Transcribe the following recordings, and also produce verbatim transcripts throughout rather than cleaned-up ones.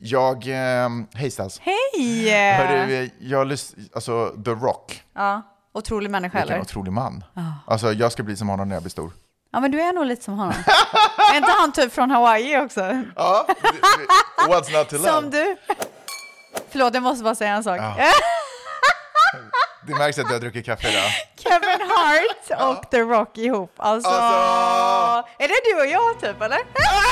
Jag, eh, hej Stas. Hej! Hörru, jag lyssn- alltså The Rock. Ja, otrolig människa Vilken eller? otrolig man. Ja. Alltså jag ska bli som honom när jag blir stor. Ja, men du är nog lite som honom. Är inte han typ från Hawaii också? Ja, what's not to love? Som du. Förlåt, jag måste bara säga en sak. Ja. Det märks att jag har druckit kaffe idag. Kevin Hart och The Rock ihop. Alltså, Alltså... är det du och jag typ, eller?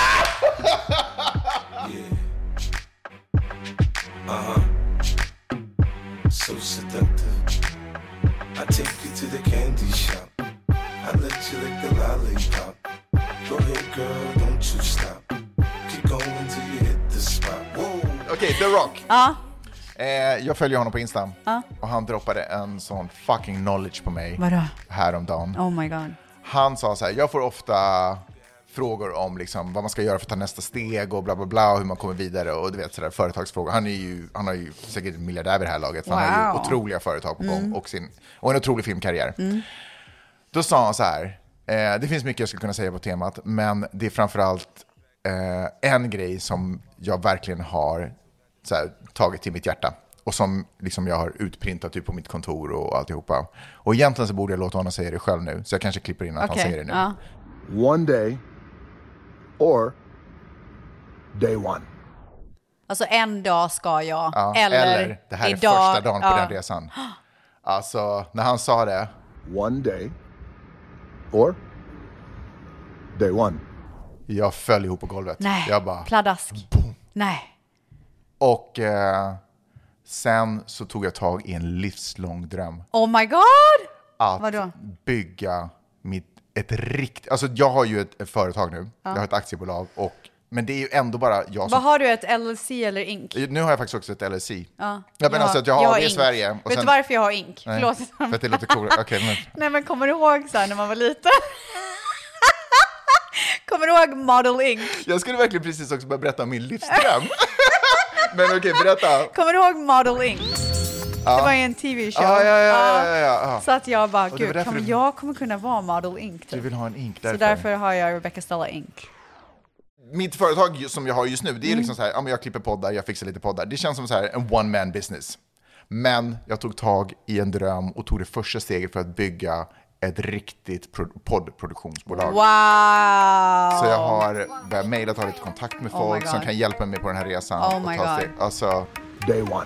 Uh-huh. So seductive. I take you to the candy shop. I let you lick the lollipop. Go ahead girl, don't you stop. Keep going till you hit the spot. Whoa. Okej, okay, The Rock. Ja. Eh, jag följer honom på Insta. Ja. Och han droppade en sån fucking knowledge på mig. Vadå? Häromdagen. Oh my god. Han sa så här, jag får ofta frågor om liksom vad man ska göra för att ta nästa steg och bla bla bla och hur man kommer vidare och du vet sådär företagsfrågor. Han är ju han har ju säkert miljardär vid det här laget för wow. Han har ju otroliga företag på gång mm. och sin och en otrolig filmkarriär. Mm. Då sa han så här, eh, det finns mycket jag skulle kunna säga på temat, men det är framförallt eh, en grej som jag verkligen har så här, tagit till mitt hjärta och som liksom jag har utprintat typ på mitt kontor och alltihopa. Och egentligen så borde jag låta honom säga det själv nu, så jag kanske klipper in att okay. han säger det nu. Ja. One day or day one. Alltså en dag ska jag, ja, eller, eller det här idag, är första dagen ja. på den resan. Alltså, när han sa det. One day or day one. Jag föll ihop på golvet. Nej, jag bara, pladask. Boom. Nej. Och eh, sen så tog jag tag i en livslång dröm. Oh my god! Att Vadå? bygga mitt, ett riktigt... Alltså jag har ju ett, ett företag nu. Ja. Jag har ett aktiebolag. Och, men det är ju ändå bara jag som... Vad har du, ett L L C eller Inc? Nu har jag faktiskt också ett L L C. Ja. Jag menar alltså att jag har, jag har det i Sverige. Och Vet sen... du varför jag har Inc? Nej, Förlåt. för att det låter coolt. Okay, men... Nej, men kommer du ihåg så här när man var liten? Kommer du ihåg Model Inc? Jag skulle verkligen precis också börja berätta om min livsdröm. Men okej, okay, berätta. Kommer du ihåg Model Inc? Ja. Det var ju en tv-show. Ah, ja, ja, ja, ja, ja. Så att jag bara, gud, kommer, du... jag kommer kunna vara Model Inc. Typ. Du vill ha en Inc därför. Så därför har jag Rebecca Stella Inc. Mitt företag som jag har just nu, det är mm. liksom så här, ja, men jag klipper poddar, jag fixar lite poddar. Det känns som så här en one man business. Men jag tog tag i en dröm och tog det första steget för att bygga ett riktigt pro- poddproduktionsbolag. Wow! Så jag har börjat mejla, ta lite kontakt med folk oh som kan hjälpa mig på den här resan. Oh my och ta god. Alltså, day one.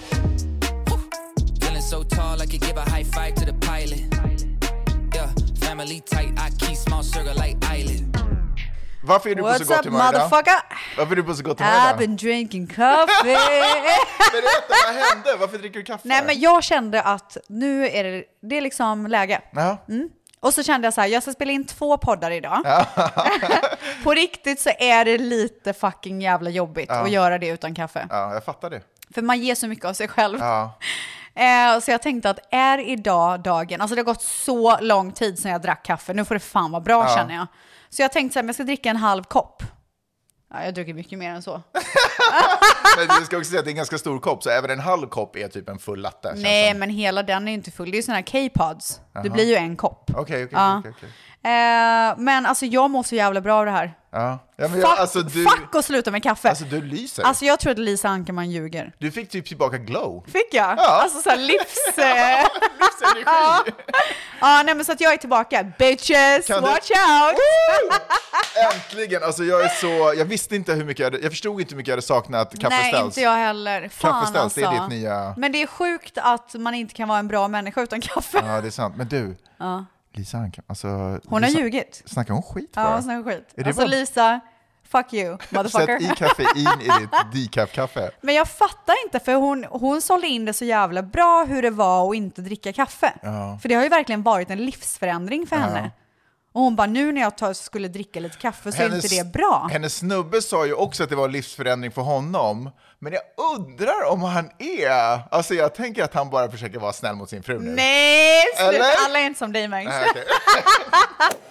Feeling so tall I could give a high five to the pilot. Yeah, family tight, I keep small circle like island. Varför är du på så gott humör idag? Varför är du på så gott humör idag? I've been drinking coffee. Berätta, vad hände? Varför dricker du kaffe? Nej, men jag kände att nu är det, det är liksom läge. Ja. Mm. Och så kände jag så här, jag ska spela in två poddar idag. Ja. På riktigt så är det lite fucking jävla jobbigt ja. att göra det utan kaffe. Ja, jag fattar det. För man ger så mycket av sig själv. Ja. Eh, så jag tänkte att är idag dagen, alltså det har gått så lång tid sedan jag drack kaffe, nu får det fan vara bra ja. känner jag. Så jag tänkte så här, jag ska dricka en halv kopp. Ja, jag dricker mycket mer än så. Men du ska också säga att det är en ganska stor kopp, så även en halv kopp är typ en full latte. Nej, men hela den är ju inte full. Det är ju såna här K-pods. Aha. Det blir ju en kopp. Okej, okej, ja. okej, okej. Eh, men alltså jag mår så jävla bra av det här. Ja. Ja, men fuck, jag, alltså, du, fuck och sluta med kaffe. Alltså du lyser. Alltså jag tror att Lisa Ankerman ljuger. Du fick typ tillbaka glow. Fick jag? Ja. Alltså såhär livs... Eh... livsenergi. Ja, ah, nej men så att jag är tillbaka. Bitches, kan watch du... out! Äntligen, alltså jag är så... Jag visste inte hur mycket jag hade... Jag förstod inte hur mycket jag hade saknat kaffeställs. Nej, inte jag heller. Fan kaffeställs, alltså. Det är ditt nya... Men det är sjukt att man inte kan vara en bra människa utan kaffe. Ja, det är sant. Men du... Ja. Lisa Ankerman, alltså... Hon Lisa, har ljugit. Snackar hon skit bara? Ja, hon snackar skit. Är alltså bara... Lisa, fuck you, motherfucker. Sätt i kaffein i ditt decaf-kaffe. Men jag fattar inte, för hon, hon sålde in det så jävla bra hur det var att inte dricka kaffe. Ja. För det har ju verkligen varit en livsförändring för ja. henne. Och hon bara, nu när jag tar, skulle dricka lite kaffe så hennes, är inte det bra. Hennes snubbe sa ju också att det var en livsförändring för honom. Men jag undrar om han är... Alltså jag tänker att han bara försöker vara snäll mot sin fru nu. Nej, sluta. Alla är inte som dig, Mangs. Nej, okay.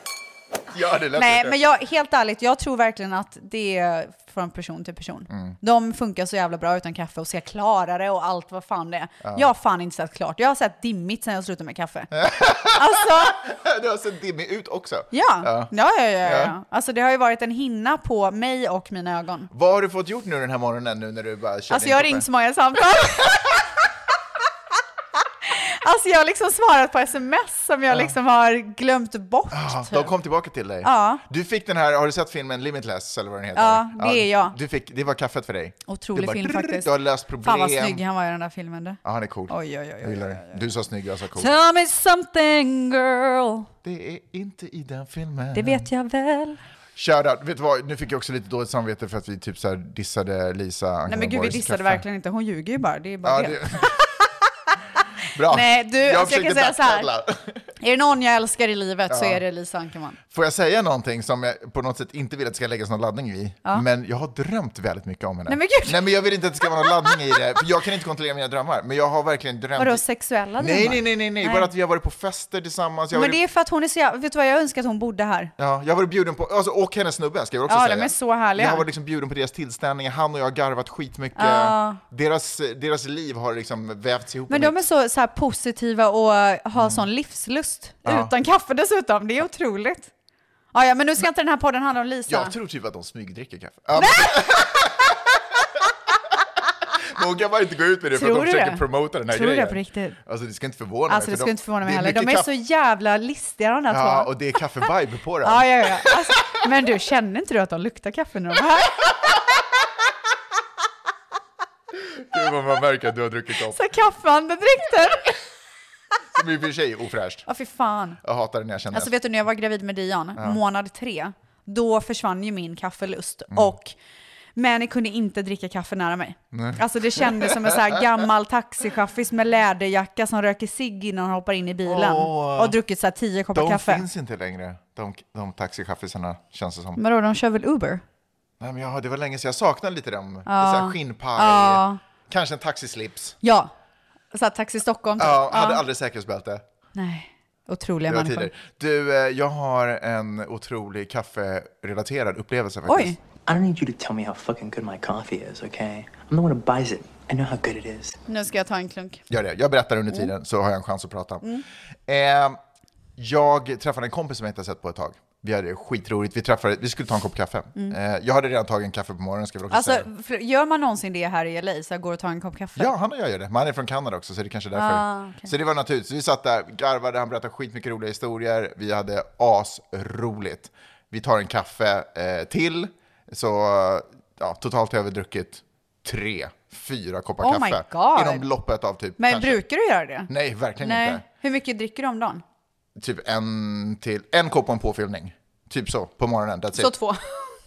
Ja, det lät Nej, det. men jag, helt ärligt, jag tror verkligen att det är från person till person. Mm. De funkar så jävla bra utan kaffe och ser klarare och allt vad fan det är. Ja. Jag har fan inte sett klart. Jag har sett dimmigt sen jag slutade med kaffe. Alltså... Du har sett dimmig ut också. Ja. Ja. Ja, ja, ja, ja. Alltså det har ju varit en hinna på mig och mina ögon. Vad har du fått gjort nu den här morgonen nu när du bara kör? Alltså jag har ringt så många samtal. Alltså jag har liksom svarat på sms som jag liksom har glömt bort. Ja, typ. De kom tillbaka till dig. Ja. Du fick den här, har du sett filmen Limitless eller vad den heter? Ja, det är jag. Du fick, det var kaffet för dig. Otrolig bara, film drr, faktiskt. Du har löst problem. Fan vad snygg han var i den där filmen. Du. Ja, han är cool. Oj, oj, oj, oj, jag gillar det. oj, oj. Du sa snygg, jag sa cool. Tell me something girl. Det är inte i den filmen. Det vet jag väl. Shoutout. Vet du vad, nu fick jag också lite dåligt samvete för att vi typ så här dissade Lisa. Nej men gud, vi dissade kaffe. verkligen inte. Hon ljuger ju bara. Det är bara Ja, det. det... Bra. Nej, du, jag, alltså jag kan säga så här. backpedla. Är det någon jag älskar i livet Ja. så är det Lisa Ankerman. Får jag säga någonting som jag på något sätt inte vill att det ska läggas någon laddning i? Ja. Men jag har drömt väldigt mycket om henne. Nej, men gud. Nej, men jag vill inte att det ska vara någon laddning i det. För jag kan inte kontrollera mina drömmar. Men jag har verkligen drömt... Vadå, sexuella drömmar? Nej, nej, nej, nej, nej. Bara att vi har varit på fester tillsammans. Jag Men varit... det är för att hon är så jävla... Vet du vad, jag önskar att hon bodde här. Ja, jag har varit bjuden på... Alltså, och hennes snubbe, ska jag också Ja, säga. de är så härliga. Jag har varit liksom bjuden på deras tillställningar. Han och jag har garvat skitmycket. Ja. Deras, deras liv har liksom vävts ihop. Men de är så, så här positiva och har sån livslust. Ja. Utan kaffe dessutom. Det är otroligt. Ja, ja, men nu ska inte den här podden handla om Lisa. Jag tror typ att de smygdricker kaffe. Ja, men... Men hon kan bara inte gå ut med det för Tror att de du försöker det? promota den här Tror du grejen. det på riktigt? Alltså det ska inte förvåna Alltså mig. det för skulle de- inte förvåna mig det är heller. De är mycket så kaffe- jävla listiga de där Ja, två. och det är kaffe-vibe på den. Ja, ja, ja. Alltså, men du, känner inte du att de luktar kaffe när de är här? Gud vad man märker att du har druckit kaffe. Så kaffeandedräkter. Som i och för sig är ofräscht. Ja, fy fan. Jag hatar det när jag känner Alltså vet du, när jag var gravid med Dion, Ja. månad tre, då försvann ju min kaffelust. Mm. Och men jag kunde inte dricka kaffe nära mig. Nej. Alltså det kändes som en så här gammal taxichaffis med läderjacka som röker cigg innan han hoppar in i bilen. Åh. Och druckit så här tio koppar De kaffe. finns inte längre, de, de taxichaffisarna, känns det som. Men då, de kör väl Uber? Nej, men ja, det var länge sedan jag saknade lite dem. Ja. Så här skinnpaj, Ja. kanske en taxislips. Ja. Så här Taxi Stockholm. typ. Ja, hade Ja. aldrig säkerhetsbälte. Nej. Otroliga Det var människor. tider. Du, eh, jag har en otrolig kafferelaterad upplevelse faktiskt. Oj. I don't need you to tell me how fucking good my coffee is, okay? I'm the one who buys it. I know how good it is. Nu ska jag ta en klunk. Gör det. Jag berättar under tiden så har jag en chans att prata. Eh, jag träffade en kompis som jag inte har sett på ett tag. Vi hade skitroligt. Vi träffade, vi skulle ta en kopp kaffe. Eh, jag hade redan tagit en kaffe på morgonen, ska vi också Alltså, säga. för- gör man någonsin det här i L A, så jag går och tar en kopp kaffe? Ja, han och jag gör det. Men han är från Kanada också, så det är kanske därför. Ah, okay. Så det var naturligt. Så vi satt där, garvade, han berättade skitmycket roliga historier. Vi hade asroligt. Vi tar en kaffe eh, till. Så ja, totalt har vi druckit tre, fyra koppar Oh my kaffe. God. Inom loppet av typ... Men kanske- brukar du göra det? Nej, verkligen Nej. inte. Hur mycket dricker du om dagen? Typ en till, en kopp och en påfyllning. Typ så, på morgonen. That's Så it. två.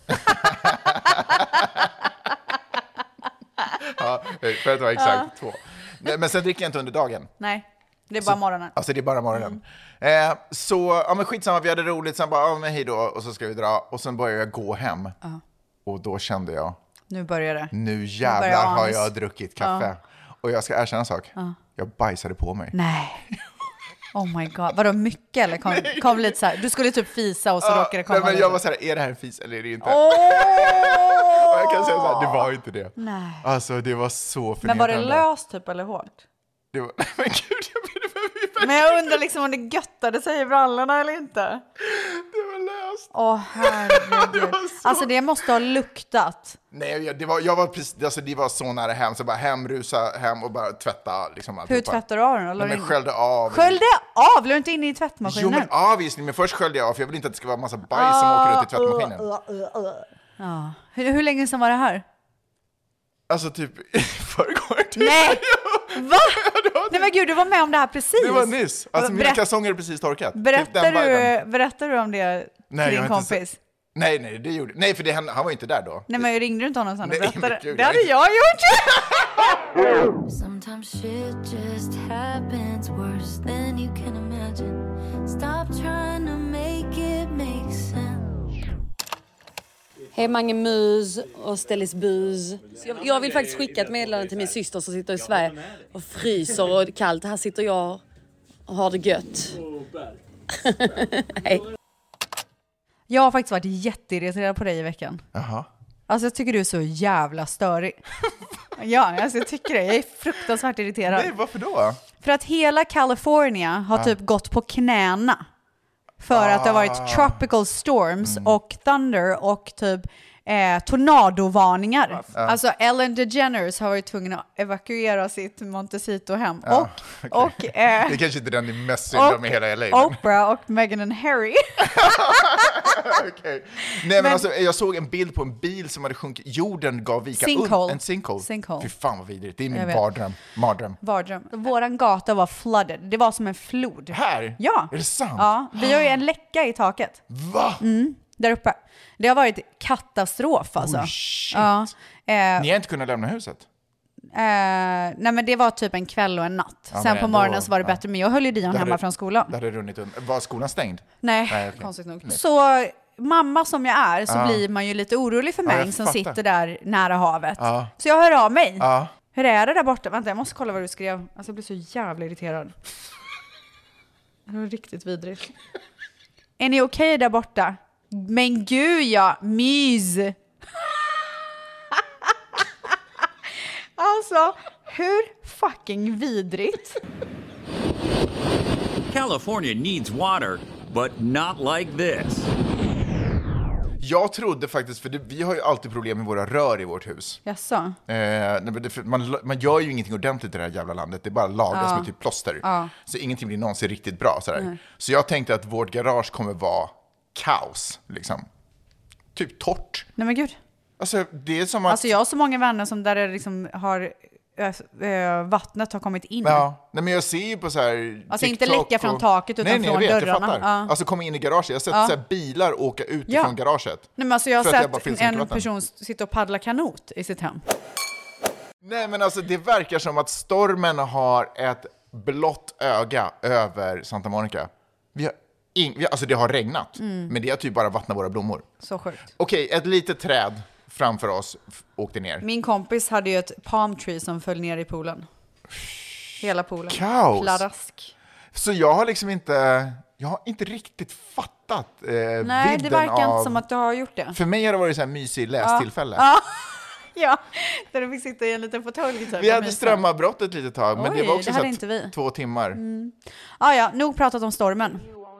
Ja, för att vara exakt två. Nej, men sen dricker jag inte under dagen. Nej, det är bara morgonen. Alltså det är bara morgonen. Eh, så, ja men skitsamma, vi hade roligt. Sen bara, ja men hej då. Och så ska vi dra. Och sen började jag gå hem. Och då kände jag, Nu börjar det. nu jävlar börjar har anas. jag druckit kaffe. Och jag ska erkänna en sak. Jag bajsade på mig. Nej. Oh my god. Vadå mycket eller kom, kom lite så här. Du skulle typ fisa och så Ja, råkade det komma nej, men lite. jag var så här, är det här en fis eller är det inte? Åh! Och jag kan säga så här, det var inte det. Nej. Alltså det var så Men var det förnedrande. löst typ eller hårt? Det var, men gud, jag vet inte. Men jag undrar liksom om det göttade sig i brallorna eller inte. Det var löst. Åh herregud. Det var så- Alltså det måste ha luktat. Nej, jag, det var, jag var precis, alltså det var så nära hem, så bara hem, rusa hem och bara tvätta liksom Hur alltihopa. tvättar du av den? Eller Nej, men sköljde av. Sköljde av? Lade du inte in i tvättmaskinen? Jo men avvisning, men först sköljde jag av för jag vill inte att det ska vara massa bajs som åker ut i tvättmaskinen. Ja. Hur, hur länge sedan var det här? Alltså typ i förrgår typ. Nej! Va? Det var, Nej men gud, du var med om det här precis. det var nyss. Alltså mina Berätt- kalsonger är precis torkat. Typ Berättar, den viben. du, berättar du om det Nej, till jag din har inte kompis? sett- Nej, nej, det gjorde Nej, för det, han, han var ju inte där då. Nej men ringde du inte honom sen och Nej, berättade? men gud, Det jag hade vet jag gjort! Sometimes shit just happens worse than you can imagine. Stop trying to make it make sense. Hej Mange Mus och Stellis Bus. Så Jag, jag vill faktiskt skicka ett meddelande till min syster som sitter i Sverige och fryser och det är kallt. Här sitter jag och har det gött. Hej. Jag har faktiskt varit jätteirriterad på dig i veckan. Jaha. Alltså jag tycker du är så jävla störig. Ja, alltså jag tycker det. Jag är fruktansvärt irriterad. Nej, varför då? För att hela California har Ah. typ gått på knäna. För Ah. att det har varit tropical storms mm. och thunder och typ eh, tornadovarningar. Ah. Alltså Ellen DeGeneres har varit tvungen att evakuera sitt Montecito-hem. Ah, och, okay. och, eh, det är kanske inte den är mest synd om i hela L A. Oprah och Meghan and Harry. Okay. Nej men, men alltså, jag såg en bild på en bil som hade sjunkit. Jorden gav vika. Sinkhole. Un- en sinkhole. sinkhole. Fy fan vad vidrigt. Det är min vardröm. Mardröm. Vardröm. Våran gata var flooded. Det var som en flod. Här? Ja. Är det sant? Ja. Vi har ju en läcka i taket. Va? Mm, där uppe. Det har varit katastrof alltså. Oh, shit. Ja. Eh, Ni har inte kunnat lämna huset? Eh, nej men det var typ en kväll och en natt. Ja, Sen på ändå, morgonen så var det ja. bättre. Men jag höll ju Dion hemma hade, från skolan. Det hade runnit under. Var skolan stängd? Nej, Nej okay. konstigt nog. Nej. Så mamma som jag är så ja. blir man ju lite orolig för mig ja, som fattar. sitter där nära havet. Ja. Så jag hör av mig. Ja. Hur är det där borta? Vänta, jag måste kolla vad du skrev. Alltså jag blir så jävla irriterad. Det var riktigt vidrigt. Är ni okej okay där borta? Men gud ja, mys! Alltså, hur fucking vidrigt? California needs water, but not like this. Jag trodde faktiskt, för det, vi har ju alltid problem med våra rör i vårt hus. Jaså? Eh, det, man, man gör ju ingenting ordentligt i det här jävla landet. Det är bara lagas ja. med typ plåster. Ja. Så ingenting blir någonsin riktigt bra. Sådär. Mm. Så jag tänkte att vårt garage kommer vara kaos. Liksom. Typ torrt. Nej men gud. Alltså, det är som att... Alltså jag har så många vänner som där det liksom har äh, äh, vattnet har kommit in. Ja, nej, men jag ser ju på så här alltså TikTok inte läcka från och... taket utan nej, nej, från jag vet, dörrarna. Jag fattar. Ja. Alltså komma in i garaget. Jag har sett ja. så här bilar åka ut ja. från garaget. Nej, men alltså jag har sett jag en person sitta och paddla kanot i sitt hem. Nej men alltså det verkar som att stormen har ett blått öga över Santa Monica. Vi har in... vi har... Alltså det har regnat. Mm. Men det har typ bara vattnat våra blommor. Så sjukt. Okej, ett litet träd framför oss f- åkte ner. Min kompis hade ju ett palm tree som föll ner i poolen. Hela poolen. Kaos. Pladask. Så jag har liksom inte... Jag har inte riktigt fattat eh, Nej, det verkar av... inte som att du har gjort det. För mig har det varit så här mysig lästillfälle. Ja. Ja, där du fick sitta i en liten fåtölj. Typ, vi hade strömavbrott ett litet tag, men Oj, det var också det så hade att inte vi. två timmar. Mm. Ah, ja, nog pratat om stormen.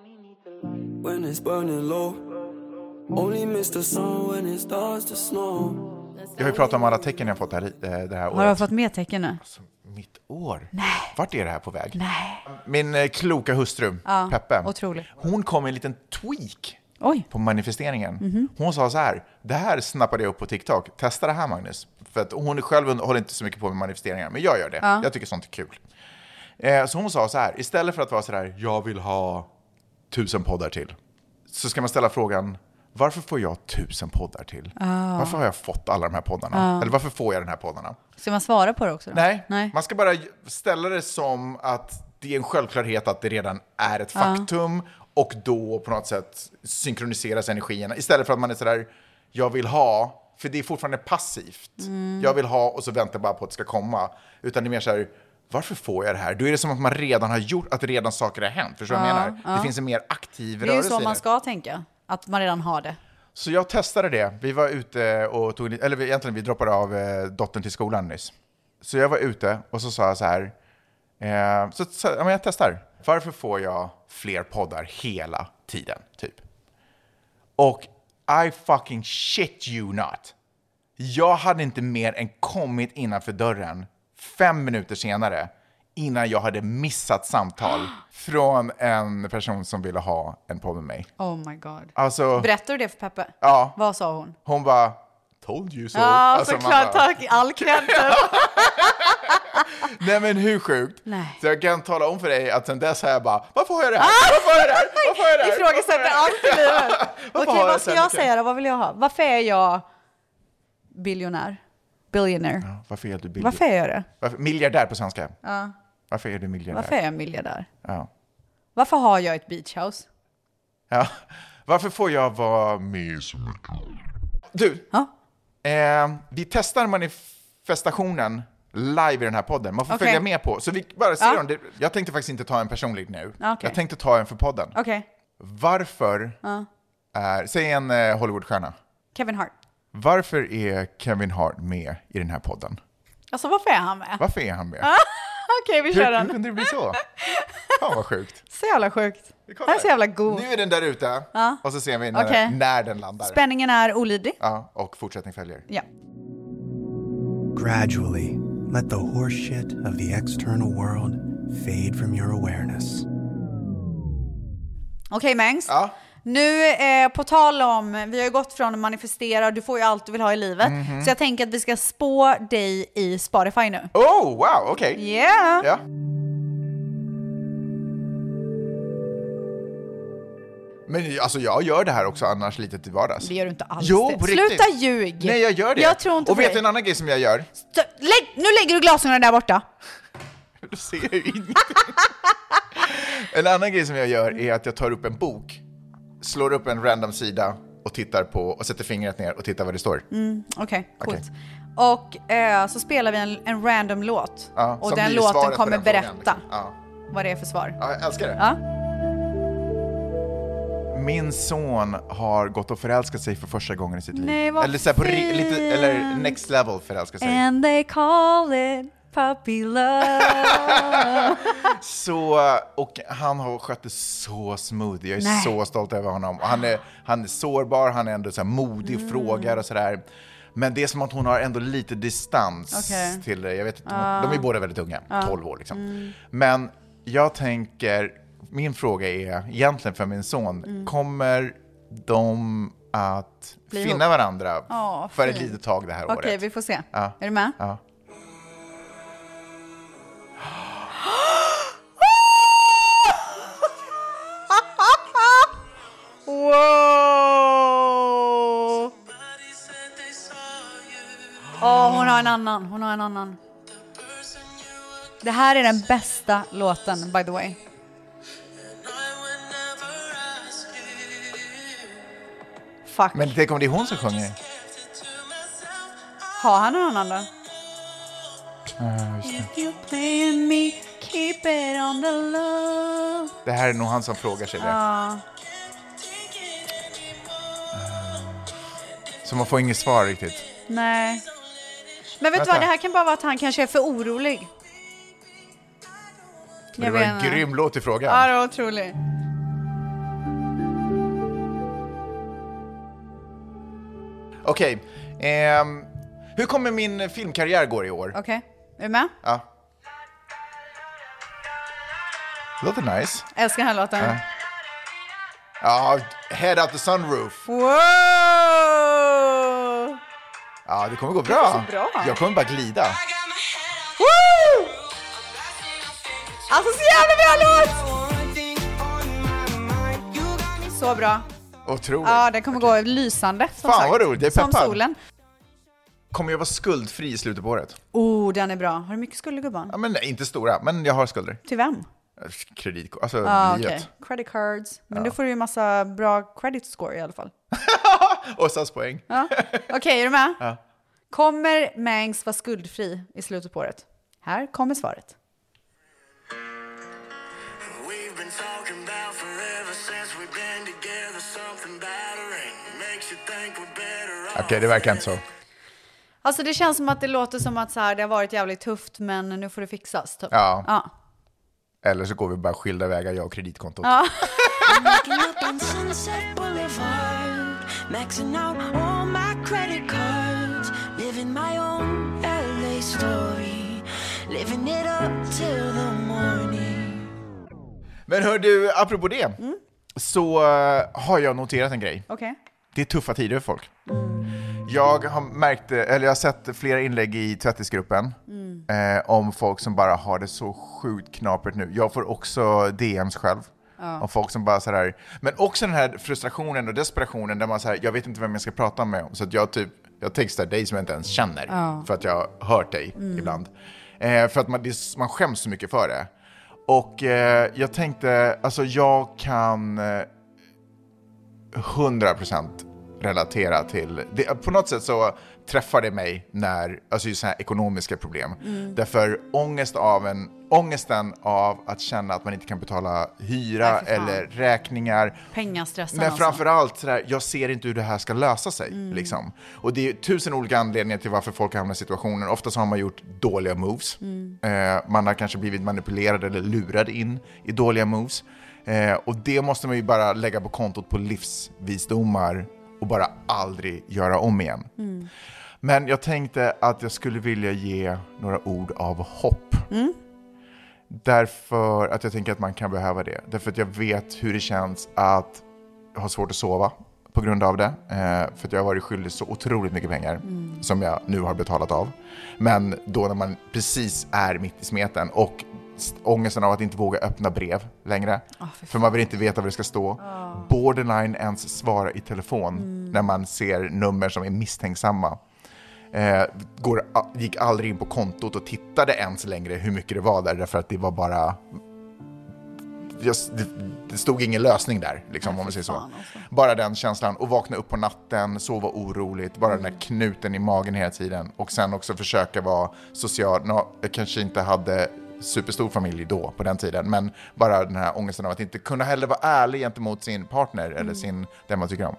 When it's burning low, only miss the sun when it starts to snow. Jag har ju pratat om alla tecken jag fått det här, det här året. Har du fått mer tecken nu? Alltså, mitt år? Nej. Vart är det här på väg? Nej. Min eh, kloka hustru, ja, Peppe, otroligt. Hon kom med en liten tweak Oj. på manifesteringen. Mm-hmm. Hon sa så här, det här snappade jag upp på TikTok. Testa det här, Magnus. För att hon själv håller inte så mycket på med manifesteringar, men jag gör det. Ja. Jag tycker sånt är kul. Eh, så hon sa så här, istället för att vara så här, jag vill ha tusen poddar till. Så ska man ställa frågan, varför får jag tusen poddar till? Ah. Varför har jag fått alla de här poddarna? Ah. Eller varför får jag den här poddarna? Ska man svara på det också då? Nej. Nej, Man ska bara ställa det som att det är en självklarhet att det redan är ett faktum ah. och då på något sätt synkroniseras energierna. Istället för att man är sådär, jag vill ha, för det är fortfarande passivt. Mm. Jag vill ha och så väntar bara på att det ska komma. Utan det är mer såhär, varför får jag det här? Då är det som att man redan har gjort, att redan saker har hänt. Förstår du ja, vad jag menar? ja. Det finns en mer aktiv rörelse. Det är ju så man ska tänka, att man redan har det. Så jag testade det. Vi var ute och tog, eller egentligen vi droppade av eh, dottern till skolan nyss. Så jag var ute och så sa jag så här, eh, så, så ja, men jag testar. Varför får jag fler poddar hela tiden, typ? Och I fucking shit you not. Jag hade inte mer än kommit innanför dörren fem minuter senare innan jag hade missat samtal från en person som ville ha en podd med mig. Oh my god. Alltså, berättar du det för Peppe? Ja. Vad sa hon? Hon bara, told you so. Ja, alltså, såklart. Tack. All cred. Nej men hur sjukt? Nej. Så jag kan tala om för dig att sen dess har jag bara, varför har jag det här? Varför har jag det här? Varför har jag det här? Ifrågasätter allt i livet. Okej, har jag vad ska sen? jag Okej. säga då? Vad vill jag ha? Varför är jag biljonär? Billionaire. Ja, varför är du billig? Varför är jag det? Varför? Miljardär på svenska. Ja. Varför är du miljardär? Varför är jag miljardär? Ja. Varför har jag ett beach house? Ja. Varför får jag vara med så mycket? Du, ja? eh, vi testar manifestationen live i den här podden. Man får okay. följa med på. Så vi bara ser ja. om det. Jag tänkte faktiskt inte ta en personlig nu. Okay. Jag tänkte ta en för podden. Okay. Varför ja. är, säg en eh, Hollywoodstjärna. Kevin Hart. Varför är Kevin Hart med i den här podden? Alltså varför är han med? Varför är han med? Okej, okay, vi kör hur, den. Hur kunde det bli så? Fan vad sjukt. Så jävla sjukt. Det är så jävla god. Nu är den där ute. Ja. Och så ser vi när, okay. när den landar. Spänningen är olidlig. Ja, och fortsättning följer. Ja. Gradually, let the horse shit of the external world fade from your awareness. Okej, okay, Mangs. Ja. Nu eh, på tal om, vi har ju gått från att manifestera, du får ju allt du vill ha i livet. Mm-hmm. Så jag tänker att vi ska spå dig i Spotify nu. Oh, wow, okej. Okay. Yeah. Ja. Men alltså jag gör det här också annars lite till vardags. Det gör du inte alls. Jo, på Sluta riktigt. ljug. Nej, jag gör det. Jag tror inte Och vet du det. en annan grej som jag gör? Stö- lägg, nu lägger du glasögonen där borta. Då ser jag ju ingenting. En annan grej som jag gör är att jag tar upp en bok, slår upp en random sida och tittar på och sätter fingret ner och tittar vad det står. Mm, Okej, okay, coolt. Okay. Och eh, så spelar vi en, en random låt. Ja, och den låten kommer den berätta liksom. Ja. vad det är för svar. Ja, jag älskar det. Ja. Min son har gått och förälskat sig för första gången i sitt liv. Nej, vad eller så här på ri- lite eller next level förälskat sig. And they call it puppy love. Så, och han har skött det så smooth. Jag är Nej. så stolt över honom. Och han är, han är sårbar, han är ändå så här modig och mm. frågar och sådär. Men det är som att hon har ändå lite distans okay. till det. Jag vet inte, uh. de är båda väldigt unga, uh. tolv år liksom. Mm. Men jag tänker, min fråga är egentligen för min son, mm. kommer de att Bli finna ihop. varandra oh, för ett litet tag det här okay, året? Okej, vi får se. Ja. Är du med? Ja. Wow! Åh, oh, hon har en annan. Hon har en annan. Det här är den bästa låten, by the way. Fuck. Men tänk om det är hon som sjunger. Har han någon annan då? Uh, If you playing me, keep it on the low. Det här är nog han som frågar sig det. Uh. Uh, så man får inget svar riktigt. Nej. Men vet Vänta. du vad, det här kan bara vara att han kanske är för orolig. Det var en grym låt i frågan. Ja, det var otroligt. Okej. Okay. Eh, hur kommer min filmkarriär gå i år? Okej. Okay. Är du med? Ja. Låter nice. Älskar den här låten. Ja. Ja, Head Out the Sunroof. Wow! Ja, det kommer gå bra. Det bra. Jag kommer bara glida. Woo! Alltså så jävla bra låt! Så bra. Otroligt. Ja, det kommer okay. gå lysande. Som Fan sagt. vad roligt, det är peppad. Som solen. Kommer jag vara skuldfri i slutet på året? Oh, den är bra. Har du mycket skulder, gubban? Ja, men nej, inte stora, men jag har skulder. Till vem? Kreditkort, alltså ah, livet. Okay. Credit cards. Men ja. då får du ju massa bra credit score i alla fall. Och S A S-poäng. Ja. Okej, okay, är du med? Ja. Kommer Mangs vara skuldfri i slutet på året? Här kommer svaret. Okej, okay, det verkar inte så. Alltså det känns som att det låter som att så här, det har varit jävligt tufft, men nu får det fixas. Typ. Ja. ja. Eller så går vi bara skilda vägar, jag och kreditkontot. Ja. Men hör du, apropå det, mm. så uh, har jag noterat en grej. Okej. Okay. Det är tuffa tider för folk. Mm. Jag har märkt, eller jag har sett flera inlägg i tvättisgruppen mm. eh, om folk som bara har det så sjukt knapert nu. Jag får också D Ms själv. Ja. Om folk som bara så här, men också den här frustrationen och desperationen där man så här, jag vet inte vem jag ska prata med om. Så att jag typ, jag textar dig som jag inte ens känner ja. för att jag har hört dig mm. ibland. Eh, för att man, det, man skäms så mycket för det. Och eh, jag tänkte, alltså jag kan hundra procent relatera till det. På något sätt så träffar det mig när, alltså just så här ekonomiska problem. Mm. Därför ångest av en, ångesten av att känna att man inte kan betala hyra Nej, eller räkningar. Pengastressen. Men framförallt sådär, jag ser inte hur det här ska lösa sig. Mm. Liksom. Och det är tusen olika anledningar till varför folk hamnar i situationen. Oftast har man gjort dåliga moves. Mm. Eh, man har kanske blivit manipulerad eller lurad in i dåliga moves. Eh, och det måste man ju bara lägga på kontot på livsvisdomar och bara aldrig göra om igen. Mm. Men jag tänkte att jag skulle vilja ge några ord av hopp. Mm. Därför att jag tänker att man kan behöva det. Därför att jag vet hur det känns att ha svårt att sova på grund av det. Eh, för att jag har varit skyldig så otroligt mycket pengar mm. som jag nu har betalat av. Men då när man precis är mitt i smeten och ångesten av att inte våga öppna brev längre. Oh, för, för man vill inte veta vad det ska stå. Oh. Borderline ens svara i telefon mm. när man ser nummer som är misstänksamma. Eh, går, gick aldrig in på kontot och tittade ens längre hur mycket det var där. Därför att det var bara... Just, det, det stod ingen lösning där, liksom, om man säger så. Alltså. Bara den känslan. Och vakna upp på natten, sova oroligt. Bara mm. den där knuten i magen hela tiden. Och sen också försöka vara social. No, jag kanske inte hade... superstor familj då på den tiden, men bara den här ångesten av att inte kunna heller vara ärlig gentemot sin partner mm. eller sin, den man tycker om.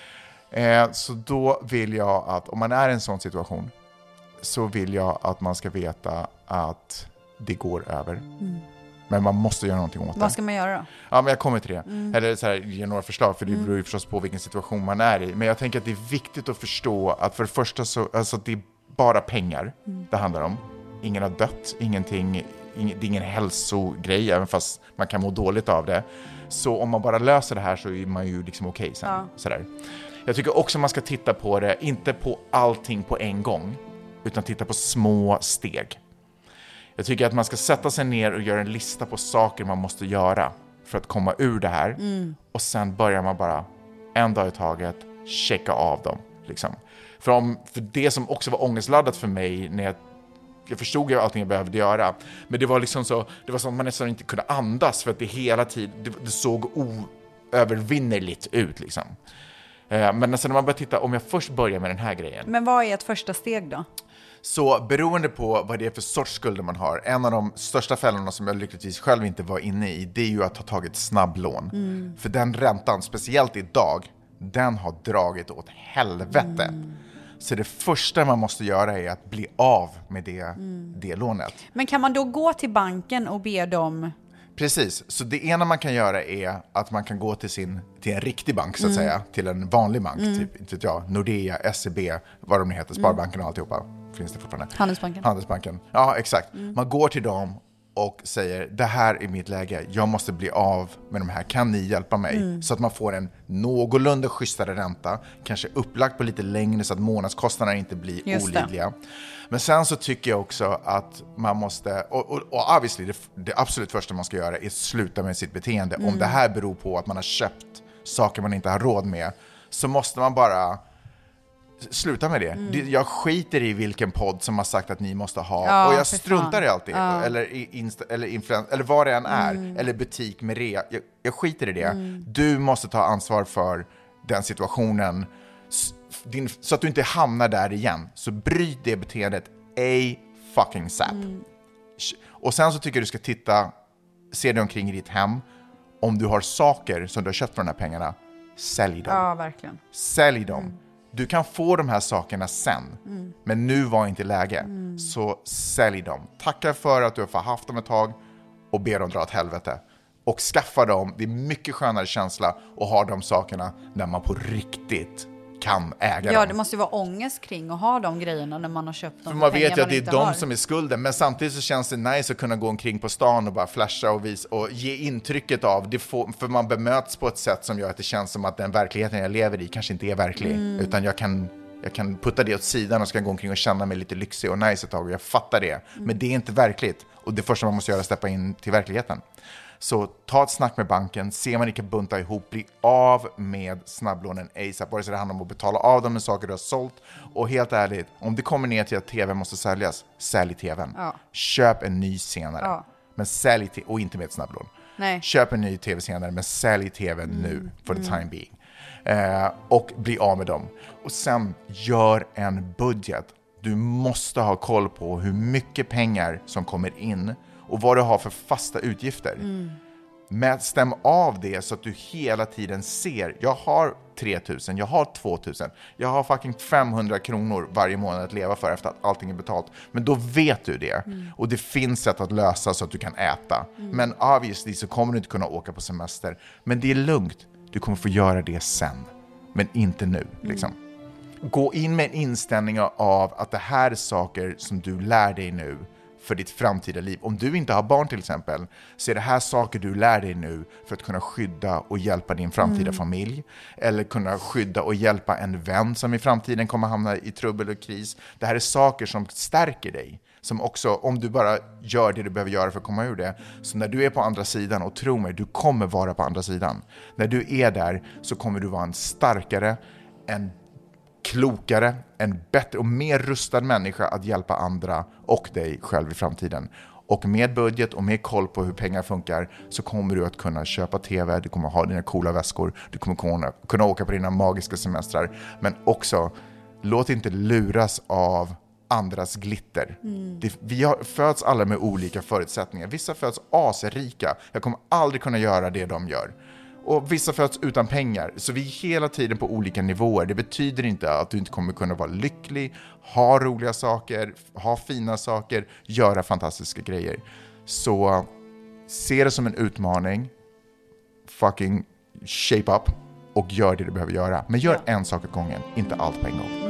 Eh, så då vill jag att om man är i en sån situation så vill jag att man ska veta att det går över. Mm. Men man måste göra någonting åt det. Vad ska man göra då? Ja, men jag kommer till det. Mm. Eller så här, ge några förslag, för det beror ju förstås på vilken situation man är i. Men jag tänker att det är viktigt att förstå att för det första så, alltså det är bara pengar mm. det handlar om. Ingen har dött, ingenting, ing, det är ingen hälsogrej, även fast man kan må dåligt av det. Så om man bara löser det här så är man ju liksom okej sen. Ja. Sådär. Jag tycker också man ska titta på det, inte på allting på en gång, utan titta på små steg. Jag tycker att man ska sätta sig ner och göra en lista på saker man måste göra för att komma ur det här. Mm. Och sen börjar man bara en dag i taget checka av dem. Liksom. För, om, för det som också var ångestladdat för mig när jag, jag förstod ju allting jag behövde göra. Men det var liksom så, det var som att man nästan inte kunde andas för att det hela tiden, det, det såg oövervinnerligt ut liksom. Eh, men nästan när man börjar titta, om jag först börjar med den här grejen. Men vad är ett första steg då? Så beroende på vad det är för sorts skulder man har, en av de största fällorna som jag lyckligtvis själv inte var inne i, det är ju att ha tagit snabblån. Mm. För den räntan, speciellt idag, den har dragit åt helvete. Mm. Så det första man måste göra är att bli av med det, mm. det lånet. Men kan man då gå till banken och be dem... Precis, så det ena man kan göra är att man kan gå till, sin, till en riktig bank så att mm. säga, till en vanlig bank, mm. typ inte vet jag, Nordea, S E B, vad de heter, Sparbanken och alltihopa. Finns det fortfarande? Handelsbanken. Handelsbanken. Ja, exakt. Mm. Man går till dem och säger, det här är mitt läge. Jag måste bli av med de här. Kan ni hjälpa mig? Mm. Så att man får en någorlunda schysstare ränta. Kanske upplagt på lite längre så att månadskostnaderna inte blir Just olidliga. Det. Men sen så tycker jag också att man måste, och, och, och obviously det, det absolut första man ska göra är sluta med sitt beteende. Mm. Om det här beror på att man har köpt saker man inte har råd med, så måste man bara... Sluta med det. Mm. Jag skiter i vilken podd som har sagt att ni måste ha. Ja, och jag struntar i allt det. Ja. Eller, insta, eller, influen- eller vad det än är. Mm. Eller butik med rea. Jag, jag skiter i det. Mm. Du måste ta ansvar för den situationen. Din, så att du inte hamnar där igen. Så bryt det beteendet a fucking sap. Mm. Och sen så tycker jag du ska titta, se dig omkring i ditt hem. Om du har saker som du har köpt för de här pengarna, sälj dem. Ja, verkligen. Sälj dem. Mm. Du kan få de här sakerna sen. Mm. Men nu var inte läge. Mm. Så sälj dem. Tacka för att du har haft dem ett tag. Och be dem dra åt helvete. Och skaffa dem. Det är mycket skönare känsla att ha de sakerna när man på riktigt kan äga ja, dem. Ja, det måste ju vara ångest kring att ha de grejerna när man har köpt dem. För man vet ju att det är de har. Som är skulden. Men samtidigt så känns det nice att kunna gå omkring på stan och bara flasha och visa och ge intrycket av det. Får, för man bemöts på ett sätt som gör att det känns som att den verkligheten jag lever i kanske inte är verklig. Mm. Utan jag kan, jag kan putta det åt sidan och ska gå omkring och känna mig lite lyxig och nice ett tag. Och jag fattar det. Mm. Men det är inte verkligt. Och det första man måste göra är att steppa in till verkligheten. Så ta ett snack med banken, se man inte kan bunta ihop, bli av med snabblånen A S A P. Bara så det handlar om att betala av dem med saker du har sålt. Och helt ärligt, om det kommer ner till att tvn måste säljas, sälj tvn. Ja. Köp en ny senare. Ja. Men sälj t- och inte med ett snabblån. Nej. Köp en ny tv senare, men sälj tvn mm. nu for the time being. Eh, och bli av med dem. Och sen gör en budget. Du måste ha koll på hur mycket pengar som kommer in och vad du har för fasta utgifter. Mm. Men stäm av det så att du hela tiden ser, jag har tre tusen, jag har två tusen, jag har fucking femhundra kronor varje månad att leva för efter att allting är betalt. Men då vet du det. Mm. Och det finns sätt att lösa så att du kan äta. Mm. Men obviously så kommer du inte kunna åka på semester. Men det är lugnt. Du kommer få göra det sen. Men inte nu. Liksom. Mm. Gå in med en inställning av att det här är saker som du lär dig nu för ditt framtida liv. Om du inte har barn till exempel, så är det här saker du lär dig nu för att kunna skydda och hjälpa din framtida mm. familj. Eller kunna skydda och hjälpa en vän som i framtiden kommer hamna i trubbel och kris. Det här är saker som stärker dig. Som också, om du bara gör det du behöver göra för att komma ur det. Så när du är på andra sidan, och tro mig, du kommer vara på andra sidan. När du är där så kommer du vara en starkare, en klokare, en bättre och mer rustad människa att hjälpa andra och dig själv i framtiden. Och med budget och med koll på hur pengar funkar så kommer du att kunna köpa tv, du kommer ha dina coola väskor, du kommer kunna, kunna åka på dina magiska semestrar. Men också, låt inte luras av andras glitter. Mm. Det, vi har, föds alla med olika förutsättningar. Vissa föds asrika. Jag kommer aldrig kunna göra det de gör. Och vissa föds utan pengar. Så vi är hela tiden på olika nivåer. Det betyder inte att du inte kommer kunna vara lycklig, ha roliga saker, ha fina saker, göra fantastiska grejer. Så se det som en utmaning. Fucking shape up och gör det du behöver göra. Men gör en sak åt gången, inte allt på en gång.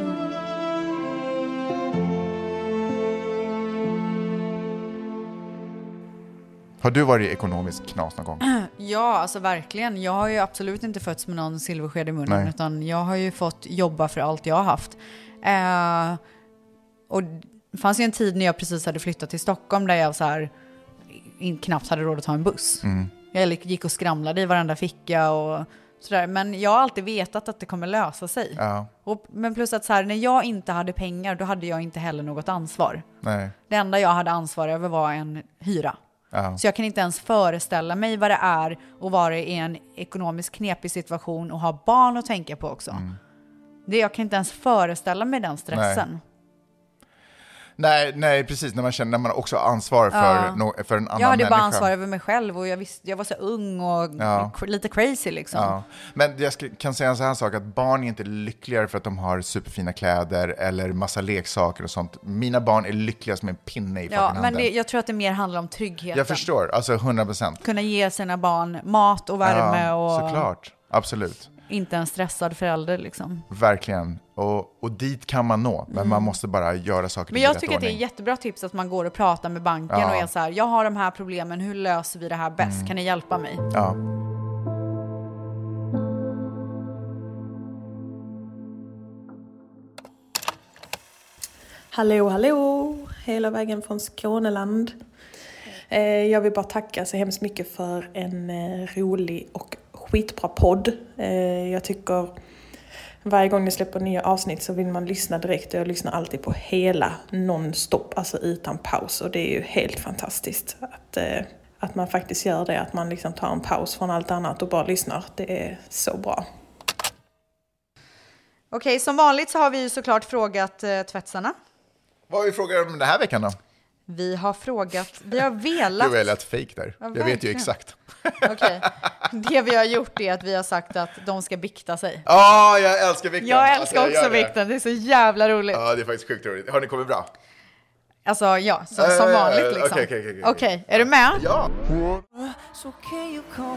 Har du varit ekonomiskt knas någon gång? Ja, alltså verkligen. Jag har ju absolut inte fötts med någon silversked i munnen. Nej. Utan jag har ju fått jobba för allt jag har haft. Eh, och det fanns ju en tid när jag precis hade flyttat till Stockholm där jag så här in, knappt hade råd att ta en buss. Mm. Jag gick och skramlade i varenda ficka och sådär. Men jag har alltid vetat att det kommer lösa sig. Ja. Och, men plus att så här, när jag inte hade pengar, då hade jag inte heller något ansvar. Nej. Det enda jag hade ansvar över var en hyra. Uh-huh. Så jag kan inte ens föreställa mig vad det är att vara i en ekonomiskt knepig situation och ha barn att tänka på också. Mm. Det, jag kan inte ens föreställa mig den stressen. Nej. Nej, nej, precis. När man känner när man också har ansvar för, ja. no, för en annan människa. Jag hade människa. bara ansvar över mig själv och jag, visste, jag var så ung och ja. lite crazy liksom. Ja. Men jag ska, kan säga en sån här sak, att barn är inte lyckligare för att de har superfina kläder eller massa leksaker och sånt. Mina barn är lyckliga som en pinne i ja, handen. Men det, jag tror att det mer handlar om tryggheten. Jag förstår, alltså hundra procent. Kunna ge sina barn mat och värme. Ja, och såklart. Absolut. Inte en stressad förälder liksom. Verkligen. Och, och dit kan man nå. Men mm. man måste bara göra saker. Men jag tycker att det är jättebra tips att man går och pratar med banken ja. och är så här: jag har de här problemen, hur löser vi det här bäst? Mm. Kan ni hjälpa mig? Ja. Hallå, hallå! Hela vägen från Skåneland. Eh, jag vill bara tacka så hemskt mycket för en eh, rolig och skitbra podd. Eh, jag tycker varje gång ni släpper nya avsnitt så vill man lyssna direkt. Och jag lyssnar alltid på hela non-stop, alltså utan paus. Och det är ju helt fantastiskt att, eh, att man faktiskt gör det. Att man liksom tar en paus från allt annat och bara lyssnar. Det är så bra. Okej, som vanligt så har vi ju såklart frågat eh, tvättsarna. Vad har vi frågat om den här veckan då? Vi har frågat, vi har velat... Du har lät fake där. Ja, jag vet ju exakt. Okej. Det vi har gjort är att vi har sagt att de ska bikta sig. Ja, oh, jag älskar vikten. Jag älskar alltså, också vikten. Det är så jävla roligt. Ja, det är faktiskt sjukt roligt. Har ni kommit bra? Alltså, ja. Så, som uh, vanligt liksom. Okej, okay, okej, okay, okay. okay, är du med? Ja. So can you come?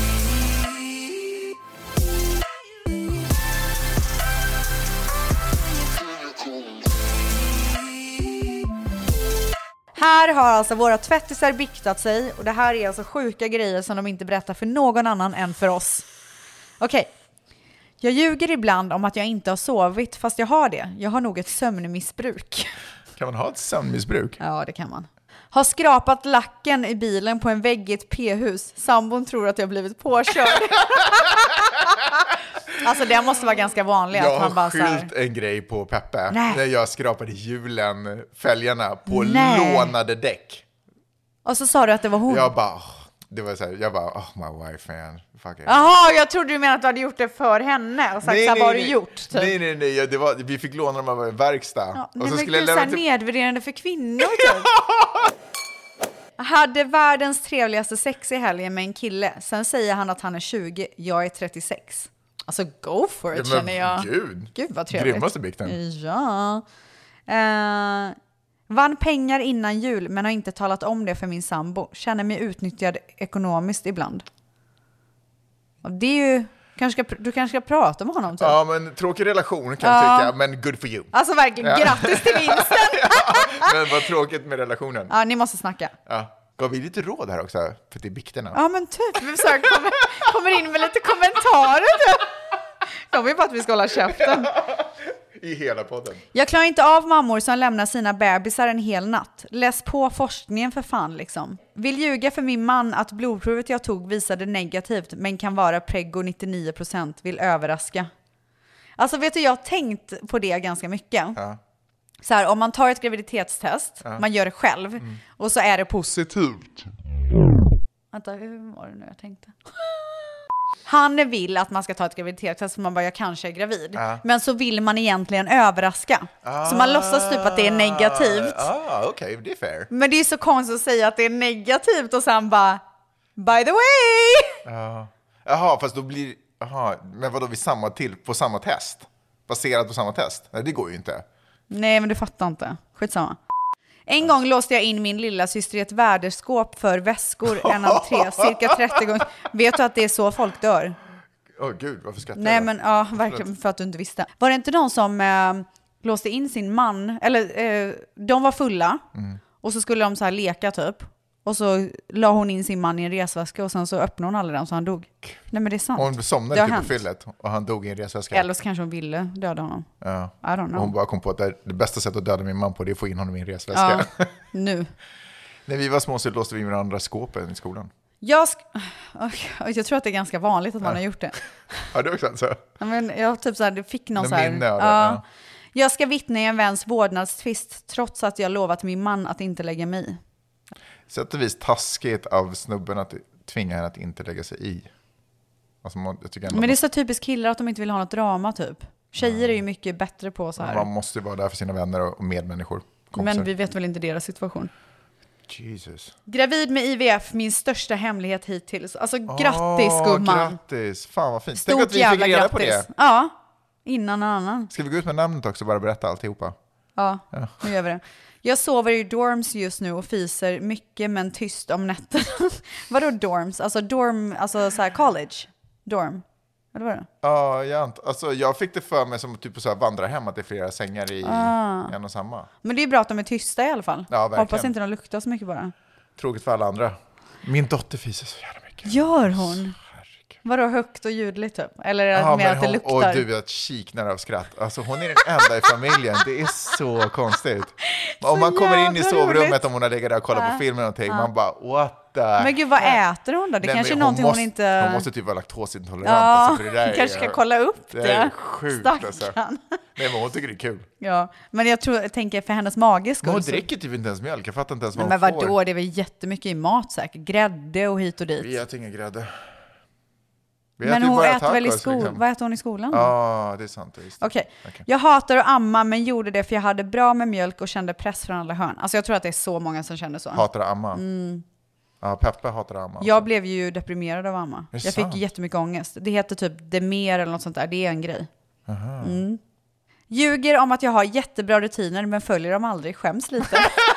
Här har alltså våra tvättisar biktat sig. Och det här är alltså sjuka grejer som de inte berättar för någon annan än för oss. Okej. Okay. Jag ljuger ibland om att jag inte har sovit, fast jag har det. Jag har nog ett sömnmissbruk. Kan man ha ett sömnmissbruk? Ja, det kan man. Har skrapat lacken i bilen på en vägg i ett p-hus. Sambon tror att jag har blivit påkörd. Alltså det måste vara ganska vanligt. Jag att man bara har skilt så här... en grej på Peppe. Nej. När jag skrapade hjulen, fälgarna på Nej. lånade däck. Och så sa du att det var hon. Jag bara, Det var så här, jag bara, oh my wife man. Fuck it. Jaha, jag trodde du menade att du hade gjort det för henne och sagt nej, så här, nej, vad har nej. du gjort? Typ. Nej, nej, nej. Det var, vi fick låna dem av en verkstad. Ja, och nej, så men skulle gud, jag så här till... nedvärderande för kvinnor typ. Hade världens trevligaste sex i helgen med en kille. Sen säger han att han är tjugo, jag är trettiosex. Alltså go for it, ja, känner jag. Gud, gud vad trevligt. Grymmaste bikten. Ja. Uh, vann pengar innan jul men har inte talat om det för min sambo. Känner mig utnyttjad ekonomiskt ibland. Och det är ju... Kanske ska, du kanske ska prata med honom typ. Ja, men tråkig relation kan jag ja. tycka, men good for you. Alltså verkligen, ja. grattis till vinsten. Men vad tråkigt med relationen. Ja, ni måste snacka. Ja. Gav vi lite råd här också? För det är bikterna. Ja, men typ. Vi försöker komma, kommer in med lite kommentarer. Typ. De vill bara att vi ska hålla käften. I hela podden. Jag klarar inte av mammor som lämnar sina bebisar en hel natt. Läs på forskningen för fan liksom. Vill ljuga för min man att blodprovet jag tog visade negativt men kan vara preggo nittionio procent. Vill överraska. Alltså vet du, jag har tänkt på det ganska mycket. Ja. Så här, om man tar ett graviditetstest, ja. man gör det själv mm. och så är det positivt. Vänta, hur var det nu jag tänkte? Han vill att man ska ta ett graviditetstest för man bara, jag kanske är gravid. Ja. Men så vill man egentligen överraska. Ah, så man låtsas typ att det är negativt. Ah, okej, okay, det är fair. Men det är så konstigt att säga att det är negativt och sen bara, by the way! Uh, jaha, fast då blir, aha, men vadå, vid samma till, på samma test? Baserat på samma test? Nej, det går ju inte. Nej, men du fattar inte. Skitsamma. En gång låste jag in min lilla syster i ett värdeskåp för väskor, en entré, cirka trettio gånger. Vet du att det är så folk dör? Åh oh, gud, varför skrattar Nej, jag? men ja, verkligen för att du inte visste. Var det inte någon som eh, låste in sin man, eller eh, de var fulla mm. och så skulle de så här leka typ. Och så la hon in sin man i en resväska och sen så öppnade hon alla dem så han dog. Nej, men det är sant. Hon somnade typ på fyllet och han dog i en resväska. Eller så kanske hon ville döda honom. Ja. I don't know. Och hon bara kom på att det, det bästa sättet att döda min man på det är att få in honom i en resväska. Ja, nu. När vi var små så låste vi med andra skåpen i skolan. Jag, sk- jag tror att det är ganska vanligt att man ja. har gjort det. Ja, det är också så. Ja, men jag typ så här, fick någon så här. Minne av det, ja. ja. Jag ska vittna i en väns vårdnadstvist trots att jag lovat min man att inte lägga mig i. Sätt och vis taskigt av snubben att tvinga henne att inte lägga sig i. Alltså man, jag tycker ändå men det är så typiskt killar att de inte vill ha något drama typ. Tjejer mm. är ju mycket bättre på så här. Man måste ju vara där för sina vänner och medmänniskor. Kompisar. Men vi vet väl inte deras situation. Jesus. Gravid med I V F, min största hemlighet hittills. Alltså grattis oh, gumman. Grattis, fan vad fint. Stort Tänk att vi jävla fick reda grattis. på det. Ja, innan någon annan. Ska vi gå ut med namnet också och bara berätta alltihopa? Ja, ja, nu gör vi det. Jag sover i dorms just nu och fiser mycket men tyst om nätterna. Vadå dorms? Alltså dorm, alltså så här college? Dorm? Eller vad är det? Ja, jag, alltså, jag fick det för mig som typ så här vandra hem att det är flera sängar i ah. en och samma. Men det är bra att de är tysta i alla fall. Ja, verkligen. Hoppas inte de luktar så mycket bara. Tråkigt för alla andra. Min dotter fiser så jävla mycket. Gör hon? Vadå högt och ljudligt typ? Eller är det ja, mer att det hon, luktar? Och du, att kiknar av skratt. Alltså hon är den enda i familjen. Det är så konstigt. Om man kommer in i sovrummet roligt. Om hon har legat där och kollat ja. på film eller någonting. Ja. Man bara, what the... Men gud, vad äter hon då? Det Nej, kanske är hon någonting måste, hon inte... Hon måste typ vara laktosintolerant. Ja, alltså, för det där kanske är, ska kolla upp det. Det är sjukt alltså. Nej, men hon tycker det är kul. Ja, men jag tror, jag tänker för hennes mages skull. Men hon dricker typ inte ens mjölk. Jag fattar inte ens vad men hon Men vadå, det är väl jättemycket i mat säkert. Grädde och hit och dit. Vi äter ingen grädde. Men hon äter väl i skolan? Vad äter hon i skolan? Ja, ah, det är sant. Okej. Okay. Okay. Jag hatar att amma men gjorde det för jag hade bra med mjölk och kände press från alla hörn. Alltså jag tror att det är så många som känner så. Hatar att amma? Mm. Ja, Peppe hatar att amma. Jag också. Blev ju deprimerad av amma. Jag sant? fick jättemycket ångest. Det heter typ demer eller något sånt där. Det är en grej. Mm. Ljuger om att jag har jättebra rutiner men följer dem aldrig. Skäms lite.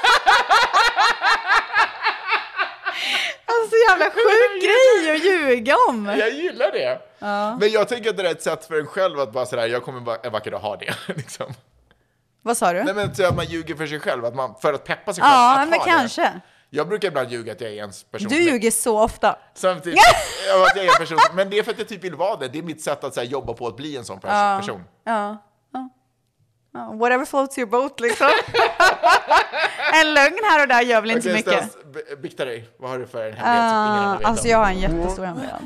Alltså jävla sjuk grej att ljuga om. Jag gillar det. Ja. Men jag tänker att det är ett sätt för en själv att bara sådär, jag kommer bara en vacker dag ha det. Liksom. Vad sa du? Nej, men så att man ljuger för sig själv, att man, för att peppa sig själv. Ja, att men ha kanske. Det. Jag brukar ibland ljuga att jag är ens person. Du ljuger så ofta. Samtidigt, ja, att jag är en person. Men det är för att jag typ vill vara det. Det är mitt sätt att så här, jobba på att bli en sån ja. person. Ja. Ja. Ja. Whatever floats your boat, liksom. En lögn här och där gör väl inte okay, så mycket. Stas, bikta dig. Vad har du för en hemlighet som ingen annan vet Alltså om? jag har en jättestor hemlighet.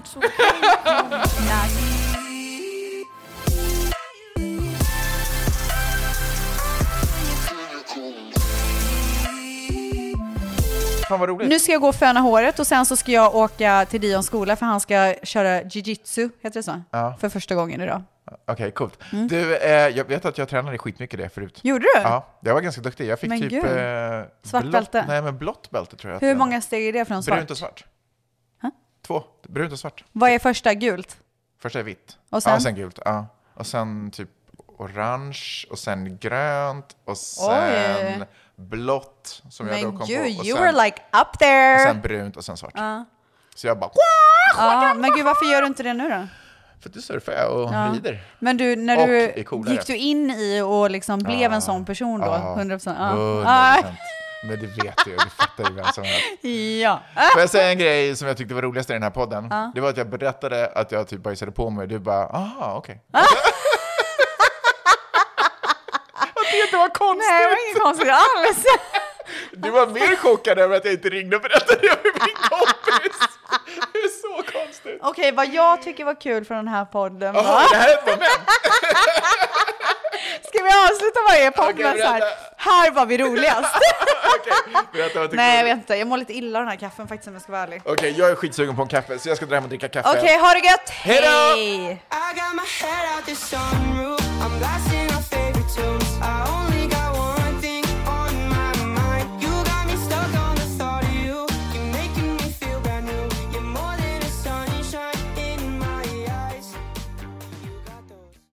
fan vad roligt. Nu ska jag gå och föna håret och sen så ska jag åka till Dions skola för han ska köra jiu-jitsu, heter det så? Ja. För första gången idag. Okej, okay, coolt. Mm. Du, eh, jag vet att jag tränade skitmycket det förut. Gjorde du? Ja, jag var ganska duktig. Jag fick men typ... Gud. Eh, svart blott, bälte? Nej, men blått bälte tror jag. Hur många steg är det från svart? Brunt och svart. Huh? Två, brunt och svart. Vad är första? Gult? Första är vitt. Och sen? Ja, och sen gult. Ja. Och sen typ orange, och sen grönt, och sen Oj. blått som men jag då kom gud, på. Och you sen, were like up there. Och sen brunt och sen svart. Uh. Så jag bara... Ja, men gud, varför gör du inte det nu då? För att du surfar jag och ja. rider. Men du, när och du gick du in i och liksom blev ja. en sån person då? Ja. hundra procent. Ja. hundra procent. Men det vet du, du fattar ju vem som helst. Ja. Får jag säga en grej som jag tyckte var roligast i den här podden? Ja. Det var att jag berättade att jag typ bajsade på mig och du bara, aha, okej. Okay. Att det inte var konstigt. Nej, det var inget konstigt alls. Du var mer chockad över att jag inte ringde och berättade det för min kompis. Det är så konstigt. Okej, okay, vad jag tycker var kul för den här podden var... Jaha, det här är ett moment. Ska vi avsluta varje podd okay, med så här, här var vi roligast. Okej, berätta vad Nej, jag vet inte. Jag mår lite illa av den här kaffen faktiskt om jag ska vara ärlig. Okej, okay, jag är skitsugen på en kaffe så jag ska dra hem och dricka kaffe. Okej, okay, ha det gött. Hej då! Hej!